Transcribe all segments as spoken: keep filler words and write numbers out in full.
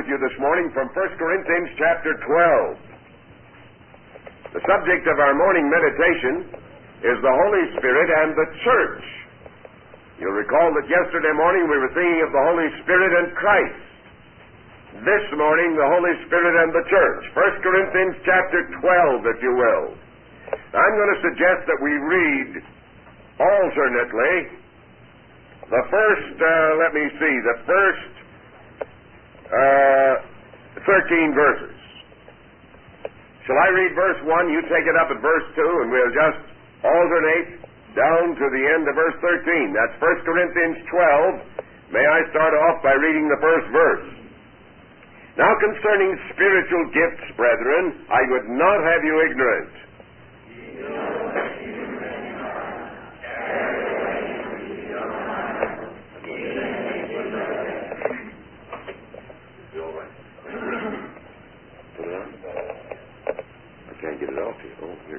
with you this morning from First Corinthians chapter twelve. The subject of our morning meditation is the Holy Spirit and the church. You'll recall that yesterday morning we were thinking of the Holy Spirit and Christ. This morning, the Holy Spirit and the church. First Corinthians chapter twelve, if you will. I'm going to suggest that we read alternately the first, uh, let me see, the first uh, thirteen verses. Shall I read verse one? You take it up at verse two, and we'll just alternate down to the end of verse thirteen. That's First Corinthians twelve. May I start off by reading the first verse? Now concerning spiritual gifts, brethren, I would not have you ignorant. I can't get it off here. Oh, here.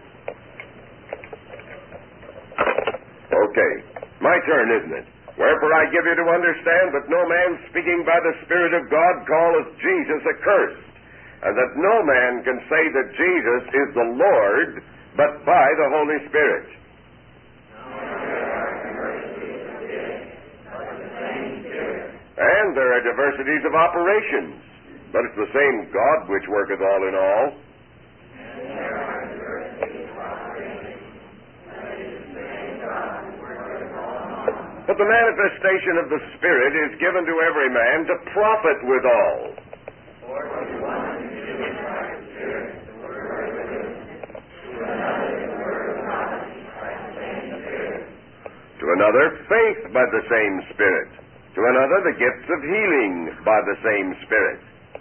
Okay. My turn, isn't it? Wherefore I give you to understand that no man speaking by the Spirit of God calleth Jesus accursed, and that no man can say that Jesus is the Lord but by the Holy Spirit. And there are diversities of operations, but it's the same God which worketh all in all. But the manifestation of the Spirit is given to every man to profit withal. To another, faith by the same Spirit. To another, the gifts of healing by the same Spirit.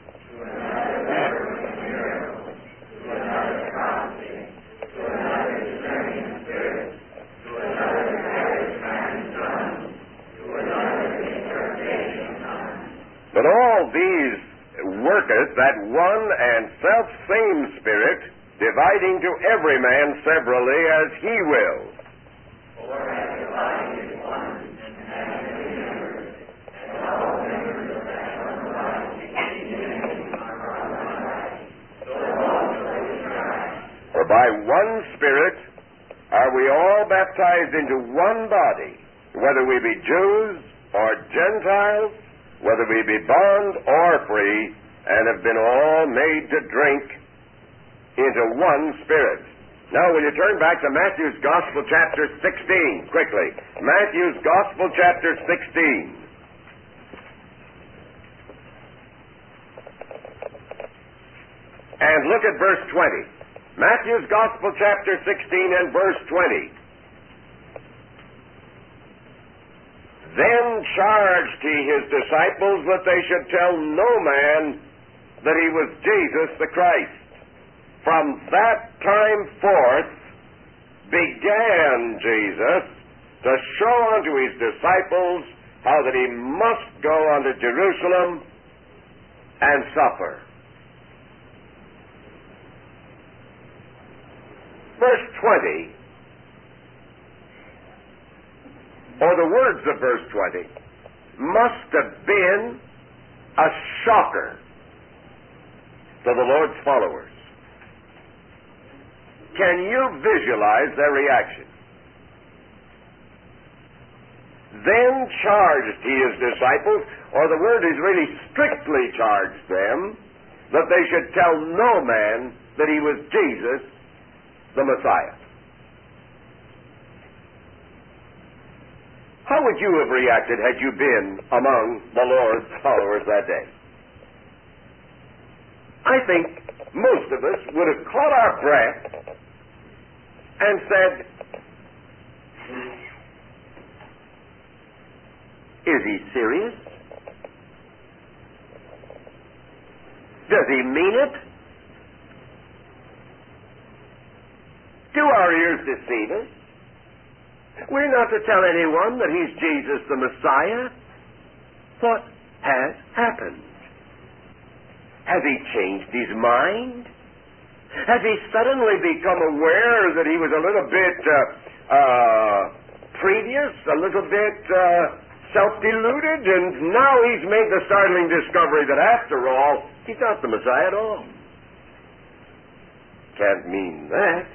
But all these worketh that one and self-same Spirit, dividing to every man severally as he will. For as the body is one, and has many members, and all members of that one body, each are one body, so also is Christ. For by one Spirit are we all baptized into one body, whether we be Jews or Gentiles, whether we be bond or free, and have been all made to drink into one Spirit. Now, will you turn back to Matthew's Gospel, chapter sixteen, quickly. Matthew's Gospel, chapter sixteen. And look at verse twenty. Matthew's Gospel, chapter sixteen, and verse twenty. Then charged he his disciples that they should tell no man that he was Jesus the Christ. From that time forth began Jesus to show unto his disciples how that he must go unto Jerusalem and suffer. Verse twenty, or the words of verse twenty, must have been a shocker to the Lord's followers. Can you visualize their reaction? Then charged he his disciples, or the word is really strictly charged them, that they should tell no man that he was Jesus, the Messiah. How would you have reacted had you been among the Lord's followers that day? I think most of us would have caught our breath and said, is he serious? Does he mean it? Do our ears deceive us? We're not to tell anyone that he's Jesus the Messiah. What has happened? Has he changed his mind? Has he suddenly become aware that he was a little bit uh, uh, previous, a little bit uh, self-deluded, and now he's made the startling discovery that after all, he's not the Messiah at all. Can't mean that.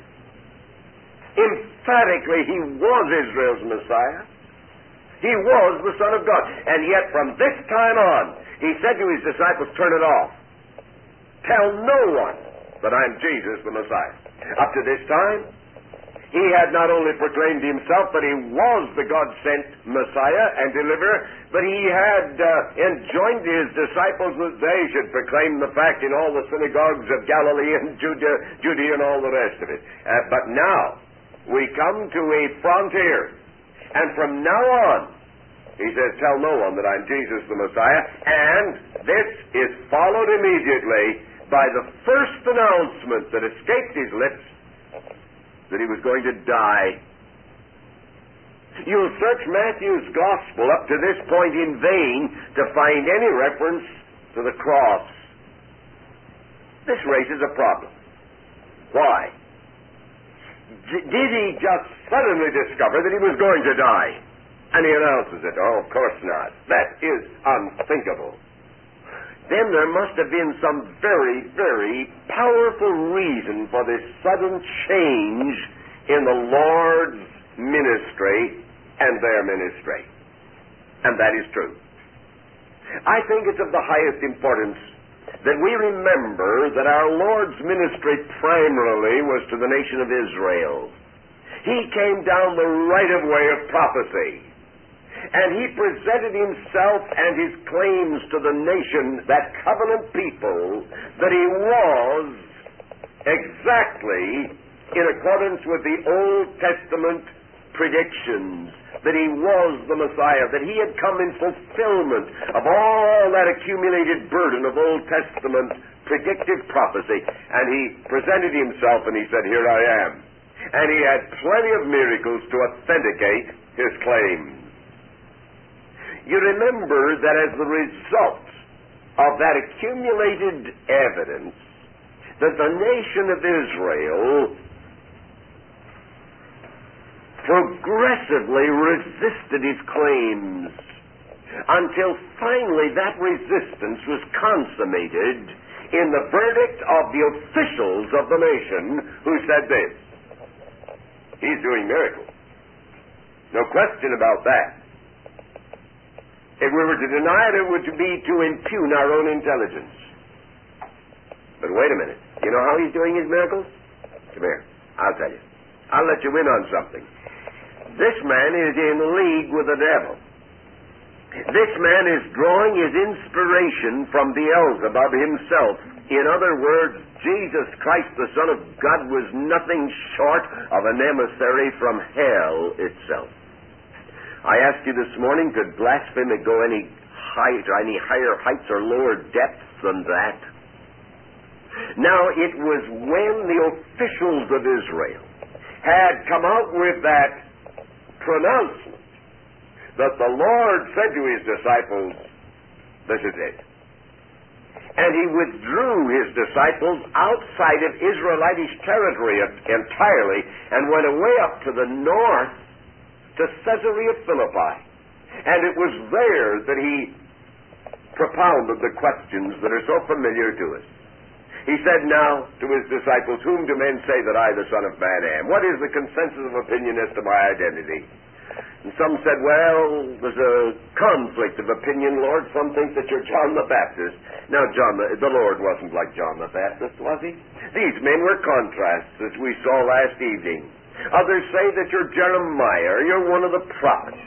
Emphatically, he was Israel's Messiah. He was the Son of God. And yet from this time on, he said to his disciples, turn it off. Tell no one that I'm Jesus the Messiah. Up to this time, he had not only proclaimed himself that he was the God-sent Messiah and deliverer, but he had uh, enjoined his disciples that they should proclaim the fact in all the synagogues of Galilee and Judea, Judea and all the rest of it. Uh, but now, we come to a frontier, and from now on, he says, tell no one that I'm Jesus the Messiah, and this is followed immediately by the first announcement that escaped his lips, that he was going to die. You'll search Matthew's Gospel up to this point in vain to find any reference to the cross. This raises a problem. Why? D- did he just suddenly discover that he was going to die? And he announces it. Oh, of course not. That is unthinkable. Then there must have been some very, very powerful reason for this sudden change in the Lord's ministry and their ministry. And that is true. I think it's of the highest importance that we remember that our Lord's ministry primarily was to the nation of Israel. He came down the right-of-way of prophecy. And he presented himself and his claims to the nation, that covenant people, that he was exactly in accordance with the Old Testament predictions, that he was the Messiah, that he had come in fulfillment of all that accumulated burden of Old Testament predictive prophecy. And he presented himself and he said, here I am. And he had plenty of miracles to authenticate his claims. You remember that as the result of that accumulated evidence, that the nation of Israel progressively resisted his claims until finally that resistance was consummated in the verdict of the officials of the nation who said this: he's doing miracles. No question about that. If we were to deny it, it would be to impugn our own intelligence. But wait a minute. You know how he's doing his miracles? Come here. I'll tell you. I'll let you in on something. This man is in league with the devil. This man is drawing his inspiration from Beelzebub himself. In other words, Jesus Christ, the Son of God, was nothing short of an emissary from hell itself. I asked you this morning, could blasphemy go any height, or any higher heights or lower depths than that? Now, it was when the officials of Israel had come out with that pronouncement that the Lord said to his disciples, this is it. And he withdrew his disciples outside of Israelitish territory entirely and went away up to the north to Caesarea Philippi. And it was there that he propounded the questions that are so familiar to us. He said now to his disciples, whom do men say that I, the Son of Man, am? What is the consensus of opinion as to my identity? And some said, well, there's a conflict of opinion, Lord. Some think that you're John the Baptist. Now, John the, the Lord wasn't like John the Baptist, was he? These men were contrasts, as we saw last evening. Others say that you're Jeremiah, or you're one of the prophets.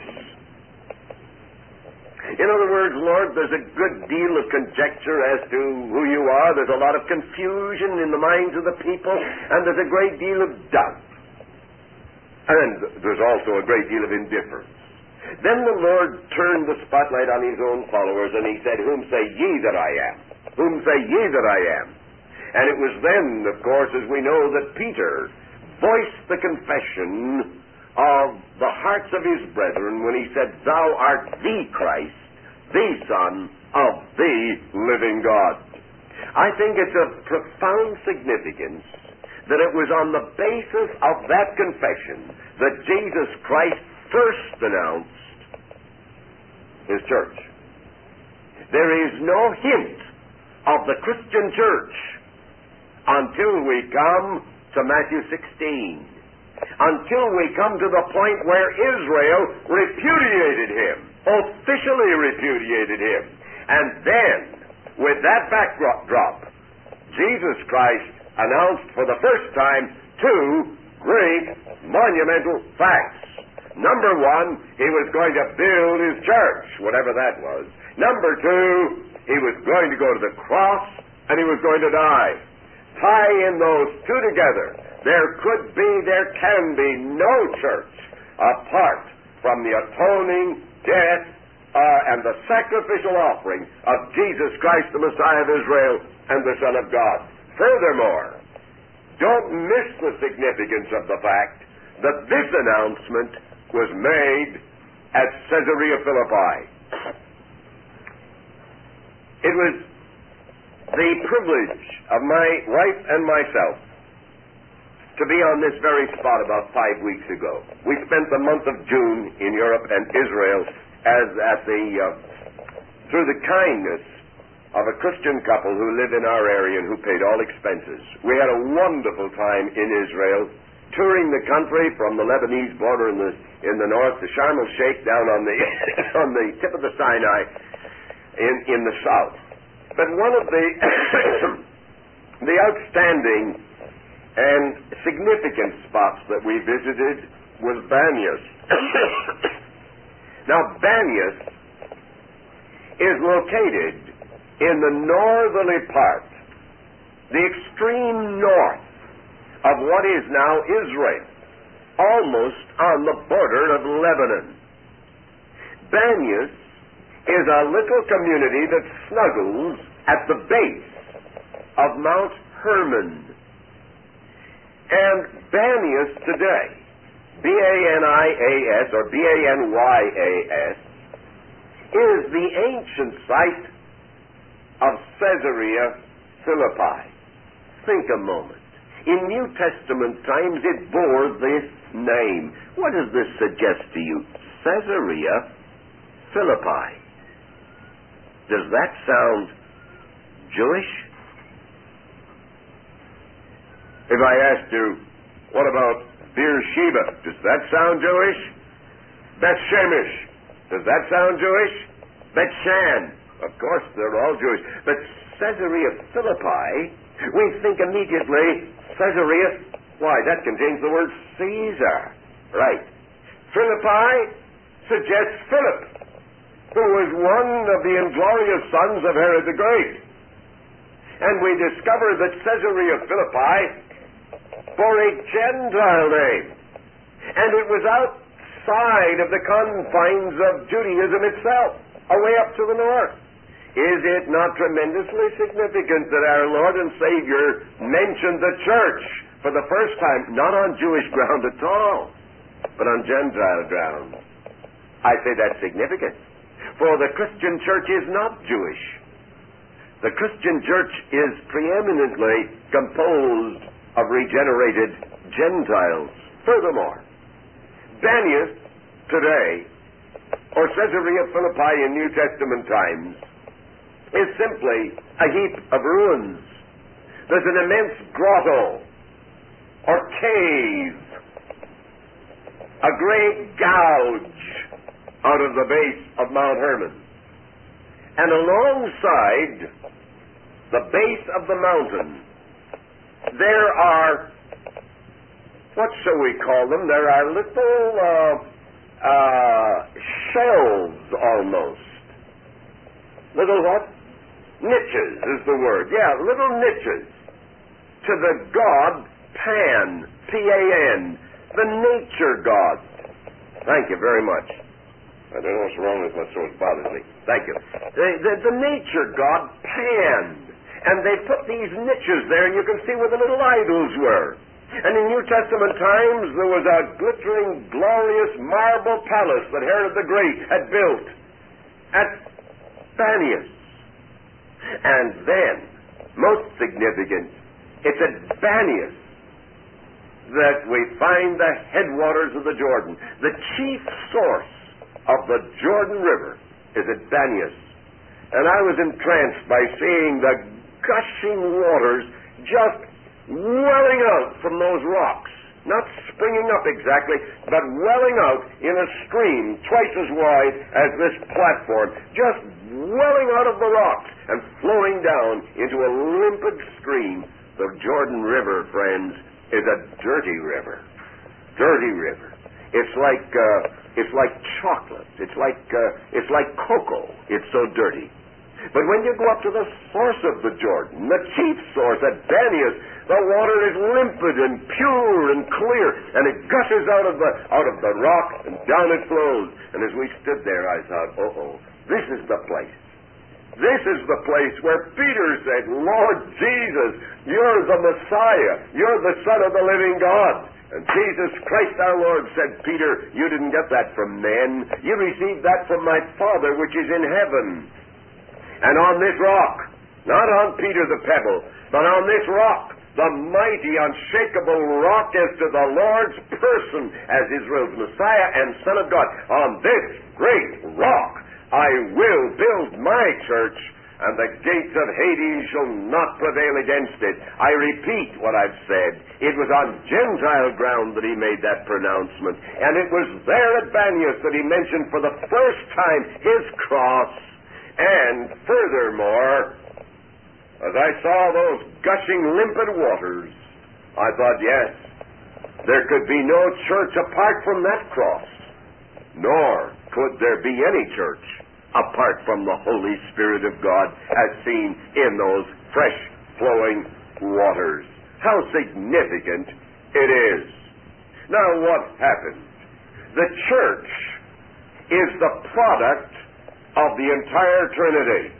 In other words, Lord, there's a good deal of conjecture as to who you are. There's a lot of confusion in the minds of the people, and there's a great deal of doubt. And there's also a great deal of indifference. Then the Lord turned the spotlight on his own followers, and he said, whom say ye that I am? Whom say ye that I am? And it was then, of course, as we know, that Peter voiced the confession of the hearts of his brethren when he said, thou art the Christ, the Son of the living God. I think it's of profound significance that it was on the basis of that confession that Jesus Christ first announced his church. There is no hint of the Christian church until we come to Matthew sixteen. Until we come to the point where Israel repudiated him, officially repudiated him. And then, with that backdrop, Jesus Christ announced for the first time two great monumental facts. Number one, he was going to build his church, whatever that was. Number two, he was going to go to the cross and he was going to die. Tie in those two together. There could be, there can be no church apart from the atoning death uh, and the sacrificial offering of Jesus Christ, the Messiah of Israel and the Son of God. Furthermore, don't miss the significance of the fact that this announcement was made at Caesarea Philippi. It was the privilege of my wife and myself to be on this very spot about five weeks ago. We spent the month of June in Europe and Israel as at the uh, through the kindness of a Christian couple who live in our area and who paid all expenses. We had a wonderful time in Israel, touring the country from the Lebanese border in the in the north to Sharm el-Sheikh down on the on the tip of the Sinai in in the south. But one of the the outstanding and significant spots that we visited was Banyas. Now, Banyas is located in the northerly part, the extreme north of what is now Israel, almost on the border of Lebanon. Banyas is a little community that snuggles at the base of Mount Hermon. And Banyas today, B A N I A S or B A N Y A S, is the ancient site of Caesarea Philippi. Think a moment. In New Testament times it bore this name. What does this suggest to you? Caesarea Philippi. Does that sound Jewish? If I asked you, what about Beersheba? Does that sound Jewish? Beth-Shemesh. Does that sound Jewish? Beth-Shan. Of course, they're all Jewish. But Caesarea Philippi, we think immediately, Caesarea, why, that contains the word Caesar. Right. Philippi suggests Philip, who was one of the inglorious sons of Herod the Great. And we discover that Caesarea Philippi for a Gentile name. And it was outside of the confines of Judaism itself, away up to the north. Is it not tremendously significant that our Lord and Savior mentioned the church for the first time, not on Jewish ground at all, but on Gentile ground? I say that's significant, for the Christian church is not Jewish. The Christian church is preeminently composed of regenerated Gentiles. Furthermore, Banyas today, or Caesarea Philippi in New Testament times, is simply a heap of ruins. There's an immense grotto or cave, a great gouge out of the base of Mount Hermon. And alongside the base of the mountain, there are, what shall we call them? There are little uh, uh, shelves almost. Little what? Niches is the word. Yeah, little niches to the god Pan, P A N, the nature god. Thank you very much. I don't know what's wrong with my so it bothers me. Thank you. The, the, the nature god Pan. And they put these niches there, and you can see where the little idols were. And in New Testament times, there was a glittering, glorious marble palace that Herod the Great had built at Banyas. And then, most significant, it's at Banyas that we find the headwaters of the Jordan, the chief source of the Jordan River, is at Banias, and I was entranced by seeing the gushing waters just welling out from those rocks. Not springing up exactly, but welling out in a stream twice as wide as this platform, just welling out of the rocks and flowing down into a limpid stream. The Jordan River, friends, is a dirty river. Dirty river. It's like uh, it's like chocolate. It's like uh, it's like cocoa. It's so dirty. But when you go up to the source of the Jordan, the chief source at Banias, the water is limpid and pure and clear, and it gushes out of the out of the rock, and down it flows. And as we stood there, I thought, oh, oh, this is the place. This is the place where Peter said, Lord Jesus, you're the Messiah. You're the Son of the living God. And Jesus Christ our Lord said, Peter, you didn't get that from men. You received that from my Father which is in heaven. And on this rock, not on Peter the pebble, but on this rock, the mighty, unshakable rock as to the Lord's person as Israel's Messiah and Son of God, on this great rock I will build my church, and the gates of Hades shall not prevail against it. I repeat what I've said. It was on Gentile ground that he made that pronouncement, and it was there at Banias that he mentioned for the first time his cross. And furthermore, as I saw those gushing limpid waters, I thought, yes, there could be no church apart from that cross, nor could there be any church apart from the Holy Spirit of God as seen in those fresh flowing waters. How significant it is. Now what happened? The church is the product of the entire Trinity.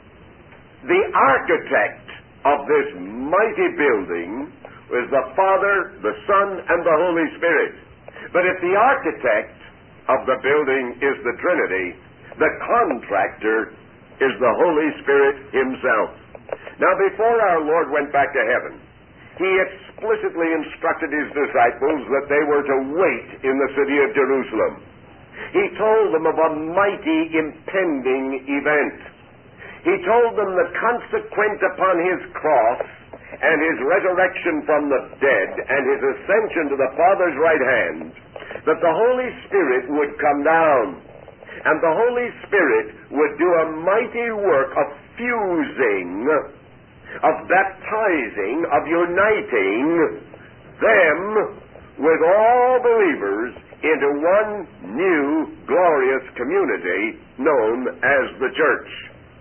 The architect of this mighty building is the Father, the Son, and the Holy Spirit. But if the architect of the building is the Trinity, the contractor is the Holy Spirit himself. Now, before our Lord went back to heaven, he explicitly instructed his disciples that they were to wait in the city of Jerusalem. He told them of a mighty impending event. He told them that consequent upon his cross and his resurrection from the dead and his ascension to the Father's right hand, that the Holy Spirit would come down, and the Holy Spirit would do a mighty work of fusing, of baptizing, of uniting them with all believers into one new glorious community known as the church.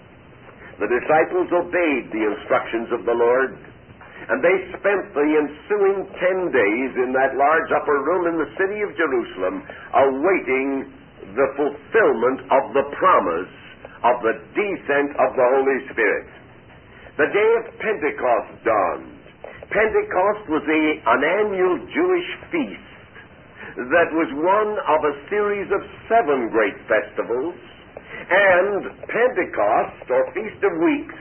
The disciples obeyed the instructions of the Lord, and they spent the ensuing ten days in that large upper room in the city of Jerusalem, awaiting the fulfillment of the promise of the descent of the Holy Spirit. The day of Pentecost dawned. Pentecost was a, an annual Jewish feast that was one of a series of seven great festivals, and Pentecost, or Feast of Weeks,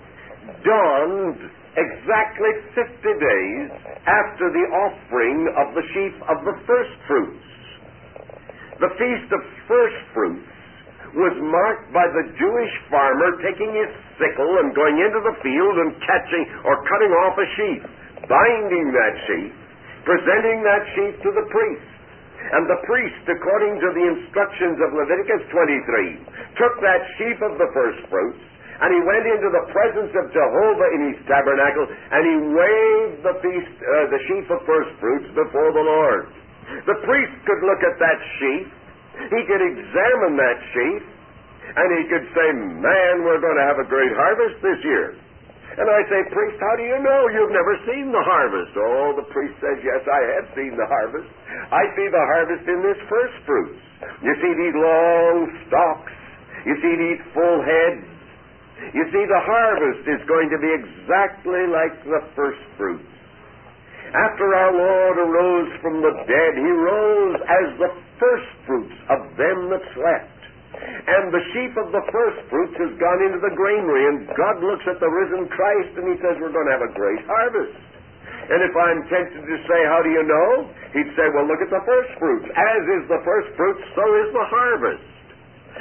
dawned exactly fifty days after the offering of the sheaf of the first fruits. The Feast of First Fruits was marked by the Jewish farmer taking his sickle and going into the field and catching or cutting off a sheaf, binding that sheaf, presenting that sheaf to the priest. And the priest, according to the instructions of Leviticus twenty-three, took that sheaf of the first fruits, and he went into the presence of Jehovah in his tabernacle, and he waved the feast, uh, the sheaf of first fruits before the Lord. The priest could look at that sheaf, he could examine that sheaf, and he could say, man, we're going to have a great harvest this year. And I say, priest, how do you know? You've never seen the harvest. Oh, the priest says, yes, I have seen the harvest. I see the harvest in this first fruits. You see these long stalks. You see these full heads. You see, the harvest is going to be exactly like the first fruits. After our Lord arose from the dead, he rose as the first fruits of them that slept. And the sheaf of the first fruits has gone into the granary, and God looks at the risen Christ and he says, we're going to have a great harvest. And if I'm tempted to say, how do you know? He'd say, well, look at the first fruits. As is the first fruits, so is the harvest.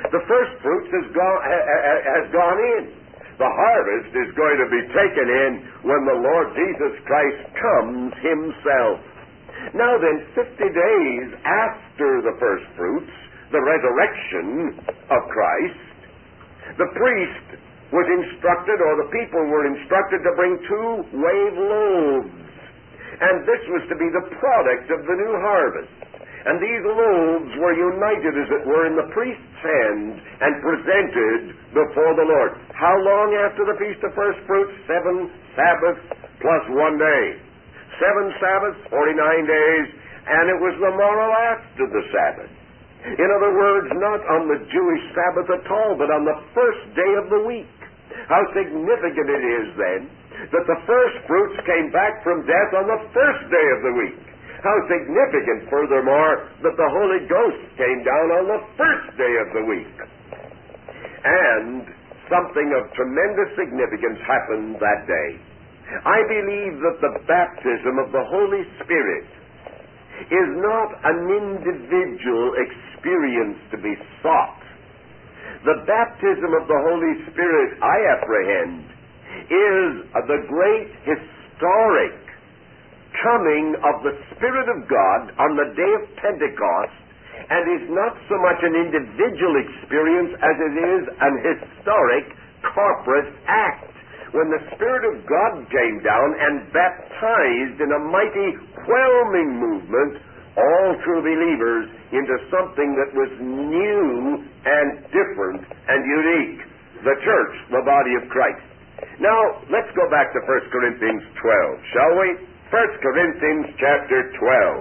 The first fruits has gone, has gone in. The harvest is going to be taken in when the Lord Jesus Christ comes himself. Now then, fifty days after the first fruits, the resurrection of Christ, the priest was instructed, or the people were instructed, to bring two wave loaves. And this was to be the product of the new harvest. And these loaves were united, as it were, in the priest's hand and presented before the Lord. How long after the Feast of First Fruits? Seven Sabbaths plus one day. Seven Sabbaths, forty-nine days, and it was the morrow after the Sabbath. In other words, not on the Jewish Sabbath at all, but on the first day of the week. How significant it is, then, that the first fruits came back from death on the first day of the week. How significant, furthermore, that the Holy Ghost came down on the first day of the week. And something of tremendous significance happened that day. I believe that the baptism of the Holy Spirit is not an individual experience to be sought. The baptism of the Holy Spirit, I apprehend, is the great historic coming of the Spirit of God on the day of Pentecost, and is not so much an individual experience as it is an historic corporate act, when the Spirit of God came down and baptized in a mighty whelming movement all true believers into something that was new and different and unique, the church, the body of Christ. Now, let's go back to First Corinthians twelve, shall we? First Corinthians chapter twelve.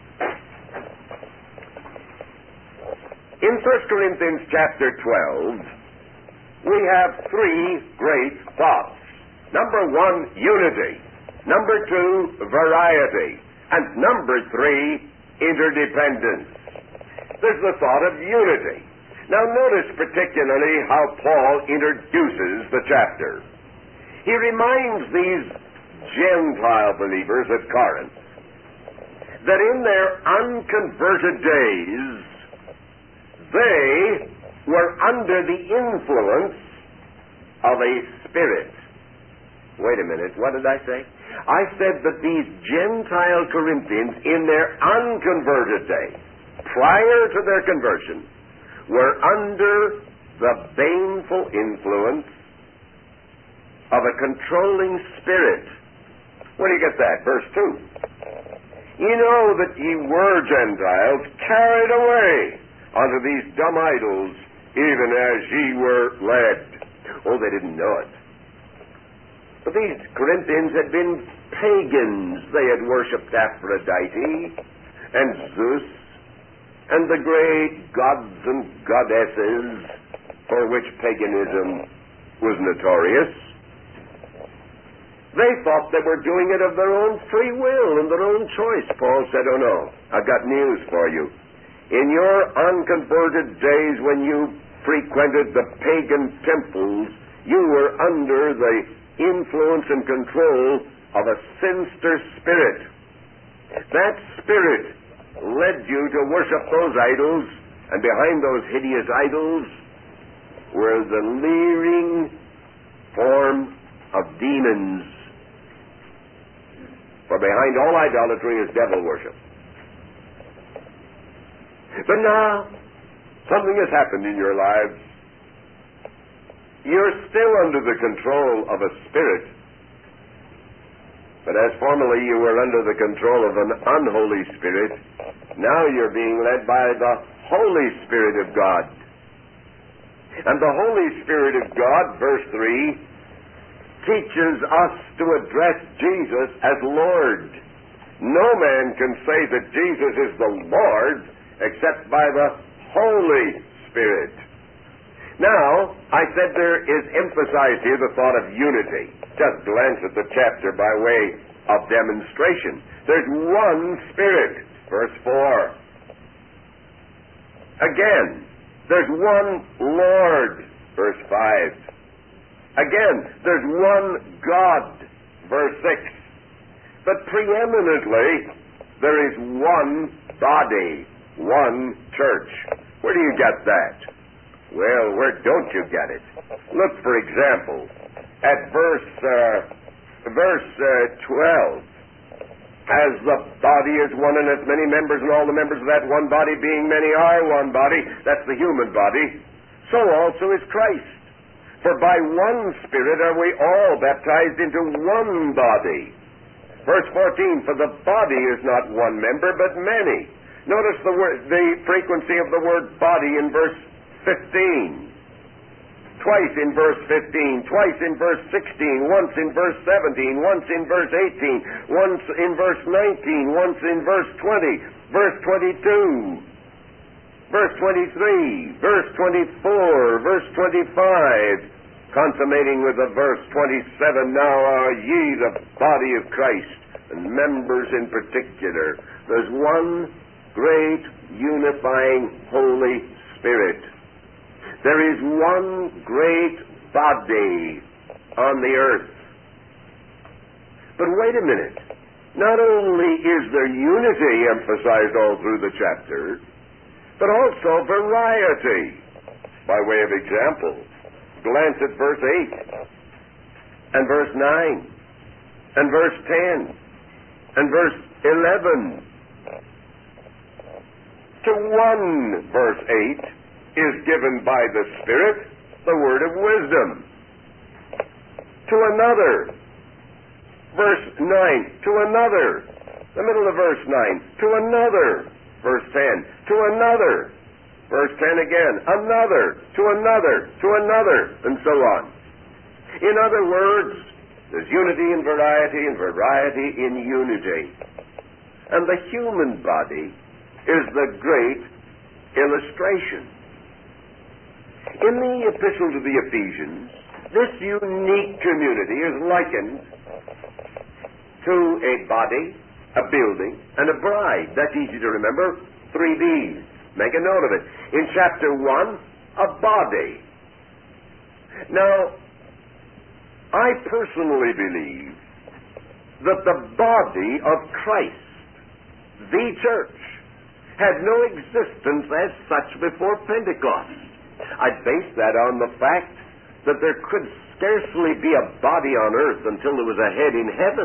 In First Corinthians chapter twelve, we have three great thoughts. Number one, unity. Number two, variety. And number three, interdependence. There's the thought of unity. Now notice particularly how Paul introduces the chapter. He reminds these Gentile believers at Corinth that in their unconverted days, they were under the influence of a spirit. Wait a minute, what did I say? I said that these Gentile Corinthians, in their unconverted days, prior to their conversion, were under the baneful influence of a controlling spirit. Where do you get that? Verse two. You know that ye were Gentiles, carried away unto these dumb idols, even as ye were led. Oh, they didn't know it. But these Corinthians had been pagans. They had worshipped Aphrodite and Zeus and the great gods and goddesses for which paganism was notorious. They thought they were doing it of their own free will and their own choice. Paul said, oh no, I've got news for you. In your unconverted days when you frequented the pagan temples, you were under the influence and control of a sinister spirit. That spirit led you to worship those idols, and behind those hideous idols were the leering form of demons. For behind all idolatry is devil worship. But now, something has happened in your lives. You're still under the control of a spirit, but as formerly you were under the control of an unholy spirit, now you're being led by the Holy Spirit of God. And the Holy Spirit of God, verse three, teaches us to address Jesus as Lord. No man can say that Jesus is the Lord except by the Holy Spirit. Now, I said there is emphasized here the thought of unity. Just glance at the chapter by way of demonstration. There's one Spirit, verse four. Again, there's one Lord, verse five. Again, there's one God, verse six. But preeminently, there is one body, one church. Where do you get that? Well, where don't you get it? Look, for example, at verse uh, verse uh, twelve. As the body is one and has many members, and all the members of that one body being many are one body, that's the human body, so also is Christ. For by one Spirit are we all baptized into one body. Verse fourteen, for the body is not one member, but many. Notice the word, the frequency of the word body in verse fifteen. Twice in verse fifteen, twice in verse sixteen, once in verse seventeen, once in verse eighteen, once in verse nineteen, once in verse twenty, verse twenty-two, verse twenty-three, verse twenty-four, verse twenty-five, consummating with the verse twenty-seven, now are ye the body of Christ, and members in particular. There's one great unifying Holy Spirit. There is one great body on the earth. But wait a minute. Not only is there unity emphasized all through the chapter, but also variety. By way of example, glance at verse eight, and verse nine, and verse ten, and verse eleven. To one, verse eight, is given by the Spirit the word of wisdom. To another, verse nine, to another, the middle of verse nine, to another, verse ten, to another, verse ten again, another, to another, to another, and so on. In other words, there's unity in variety and variety in unity. And the human body is the great illustration. In the epistle to the Ephesians, this unique community is likened to a body, a building, and a bride. That's easy to remember. Three B's. Make a note of it. In chapter one, a body. Now, I personally believe that the body of Christ, the church, had no existence as such before Pentecost. I base that on the fact that there could scarcely be a body on earth until there was a head in heaven.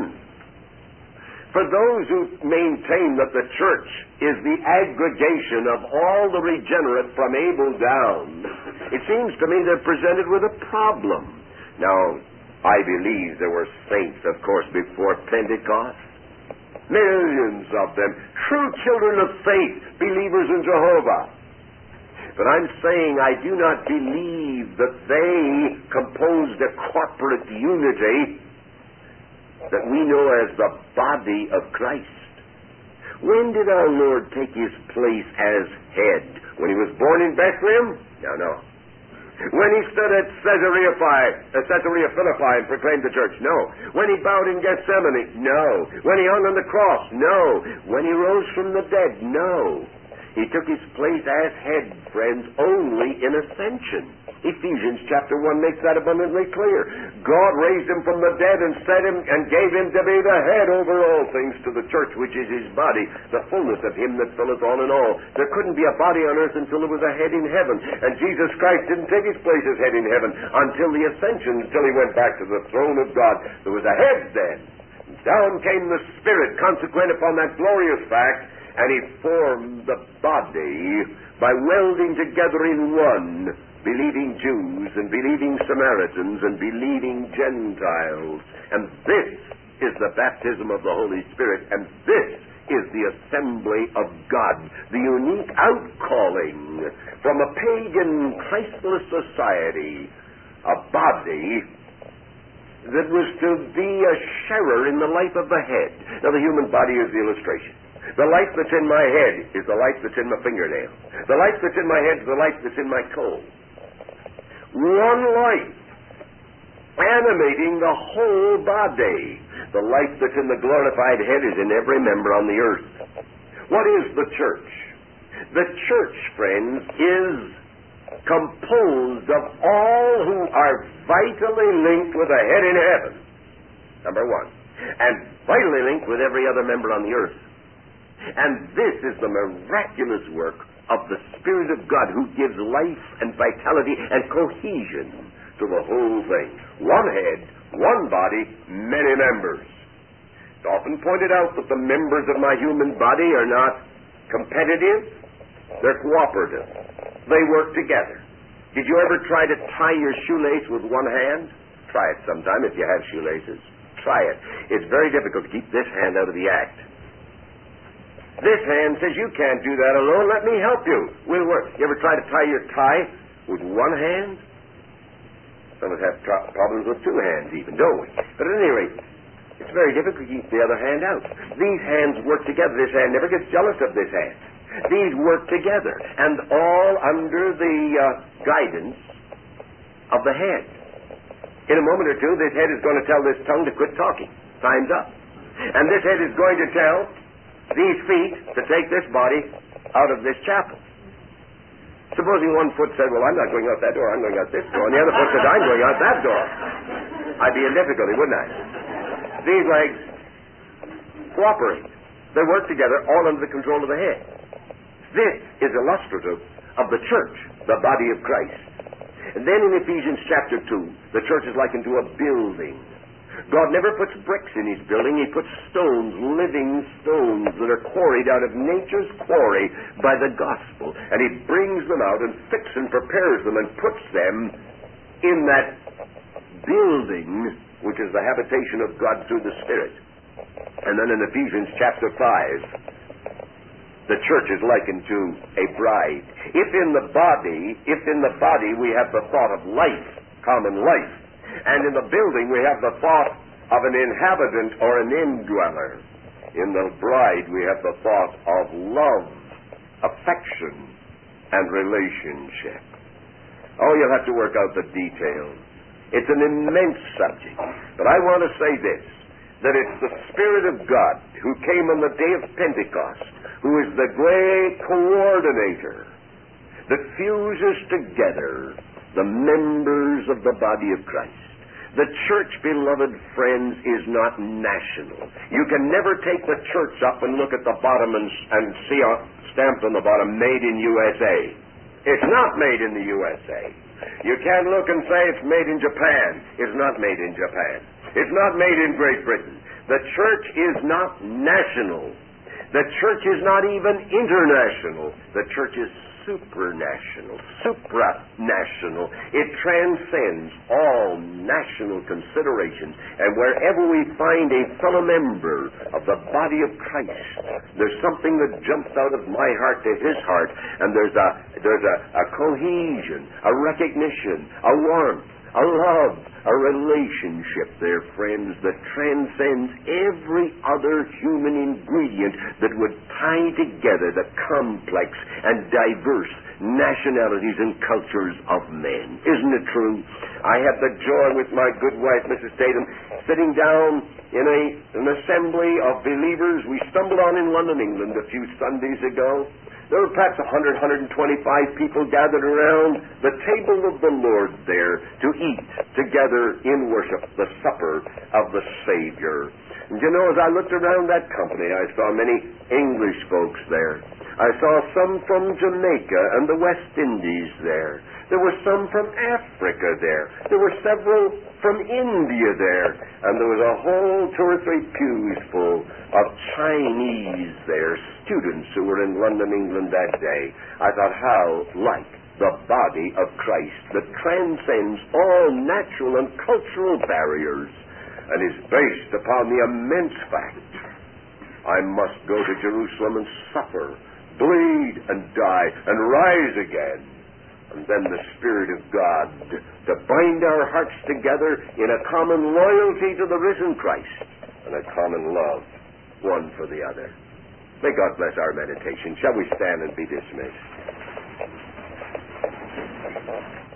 For those who maintain that the church is the aggregation of all the regenerate from Abel down, it seems to me they're presented with a problem. Now, I believe there were saints, of course, before Pentecost. Millions of them, true children of faith, believers in Jehovah. But I'm saying I do not believe that they composed a corporate unity that we know as the body of Christ. When did our Lord take his place as head? When he was born in Bethlehem? No, no. When he stood at Caesarea, uh, Caesarea Philippi and proclaimed the church? No. When he bowed in Gethsemane? No. When he hung on the cross? No. When he rose from the dead? No. He took his place as head, friends, only in ascension. Ephesians chapter one makes that abundantly clear. God raised him from the dead and set him and gave him to be the head over all things to the church, which is his body, the fullness of him that filleth all in all. There couldn't be a body on earth until there was a head in heaven. And Jesus Christ didn't take his place as head in heaven until the ascension, until he went back to the throne of God. There was a head then. Down came the Spirit, consequent upon that glorious fact, and he formed the body by welding together in one believing Jews and believing Samaritans and believing Gentiles. And this is the baptism of the Holy Spirit, and this is the assembly of God, the unique outcalling from a pagan, Christless society, a body that was to be a sharer in the life of the head. Now, the human body is the illustration. The life that's in my head is the life that's in my fingernail. The life that's in my head is the life that's in my toe. One life animating the whole body. The life that's in the glorified head is in every member on the earth. What is the church? The church, friends, is composed of all who are vitally linked with a head in heaven, number one, and vitally linked with every other member on the earth. And this is the miraculous work of the Spirit of God who gives life and vitality and cohesion to the whole thing. One head, one body, many members. It's often pointed out that the members of my human body are not competitive, they're cooperative. They work together. Did you ever try to tie your shoelace with one hand? Try it sometime if you have shoelaces. Try it. It's very difficult to keep this hand out of the act. This hand says, you can't do that alone, let me help you. We'll work. You ever try to tie your tie with one hand? Some of us have tr- problems with two hands even, don't we? But at any rate, it's very difficult to keep the other hand out. These hands work together. This hand never gets jealous of this hand. These work together, and all under the uh, guidance of the head. In a moment or two, this head is going to tell this tongue to quit talking. Time's up. And this head is going to tell these feet to take this body out of this chapel. Supposing one foot said, well, I'm not going out that door, I'm going out this door, and the other foot said, I'm going out that door. I'd be in difficulty, wouldn't I? These legs cooperate. They work together all under the control of the head. This is illustrative of the church, the body of Christ. And then in Ephesians chapter two, the church is likened to a building. God never puts bricks in his building. He puts stones, living stones that are quarried out of nature's quarry by the gospel. And he brings them out and fixes and prepares them and puts them in that building, which is the habitation of God through the Spirit. And then in Ephesians chapter five, the church is likened to a bride. If in the body, if in the body we have the thought of life, common life, and in the building we have the thought of an inhabitant or an indweller, in the bride we have the thought of love, affection, and relationship. Oh, you'll have to work out the details. It's an immense subject. But I want to say this, that it's the Spirit of God who came on the day of Pentecost, who is the great coordinator that fuses together the members of the body of Christ. The church, beloved friends, is not national. You can never take the church up and look at the bottom and, and see a stamped on the bottom, made in U S A. It's not made in the U S A. You can't look and say it's made in Japan. It's not made in Japan. It's not made in Great Britain. The church is not national. The church is not even international. The church is supranational, supranational. It transcends all national considerations. And wherever we find a fellow member of the body of Christ, there's something that jumps out of my heart to his heart, and there's a there's a, a cohesion, a recognition, a warmth, a love, a relationship there, friends, that transcends every other human ingredient that would tie together the complex and diverse nationalities and cultures of men. Isn't it true? I had the joy with my good wife, Missus Tatum, sitting down in a, an assembly of believers we stumbled on in London, England a few Sundays ago. There were perhaps one hundred, one hundred twenty-five people gathered around the table of the Lord there to eat together in worship, the supper of the Savior. And you know, as I looked around that company, I saw many English folks there. I saw some from Jamaica and the West Indies there. There were some from Africa there. There were several from India there. And there was a whole two or three pews full of Chinese there, students who were in London, England that day. I thought, how like the body of Christ that transcends all natural and cultural barriers and is based upon the immense fact, I must go to Jerusalem and suffer, bleed and die and rise again. And then the Spirit of God to bind our hearts together in a common loyalty to the risen Christ and a common love one for the other. May God bless our meditation. Shall we stand and be dismissed?